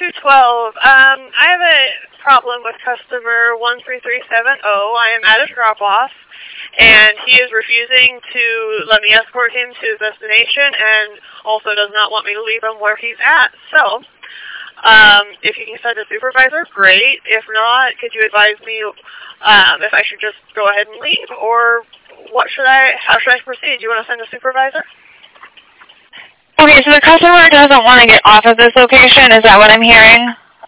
I have a problem with customer 13370. I am at a drop-off, and he is refusing to let me escort him to his destination, and also does not want me to leave him where he's at. So, if you can send a supervisor, great. If not, could you advise me if I should just go ahead and leave, or how should I proceed? Do you want to send a supervisor? Okay, so the customer doesn't want to get off of this location. Is that what I'm hearing?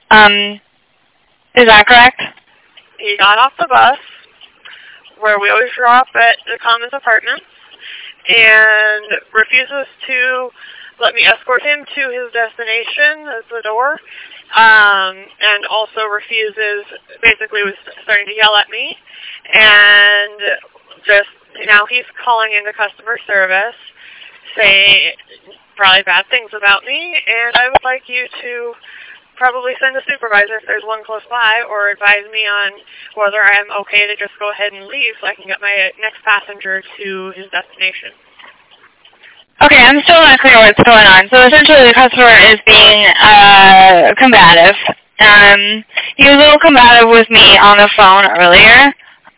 Is that correct? He got off the bus, where we always drop at the Commons Apartments, and refuses to let me escort him to his destination, at the door, and also basically was starting to yell at me, and just, now he's calling into customer service, saying probably bad things about me, and I would like you to probably send a supervisor if there's one close by, or advise me on whether I'm okay to just go ahead and leave so I can get my next passenger to his destination. Okay, I'm still not clear what's going on. So essentially the customer is being combative. He was a little combative with me on the phone earlier.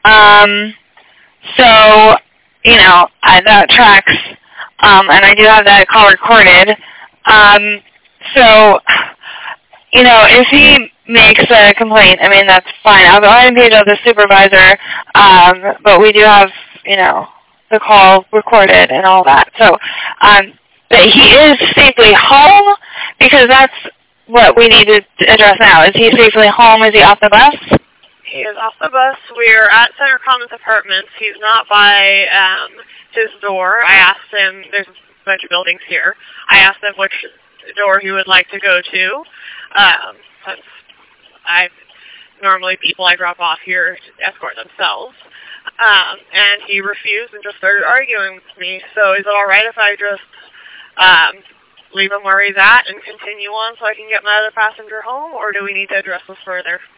So, that tracks. And I do have that call recorded. So, if he makes a complaint, I mean, that's fine. I'll go ahead and page out the supervisor, but we do have, the call recorded and all that. So, but he is safely home, because that's what we need to address now. Is he safely home? Is he off the bus? He is off the bus. We're at Center Commons Apartments. He's not by his door. I asked him, there's a bunch of buildings here, I asked him which door he would like to go to. Since normally people I drop off here escort themselves. And he refused and just started arguing with me. So is it alright if I just leave him where he's at and continue on so I can get my other passenger home, or do we need to address this further?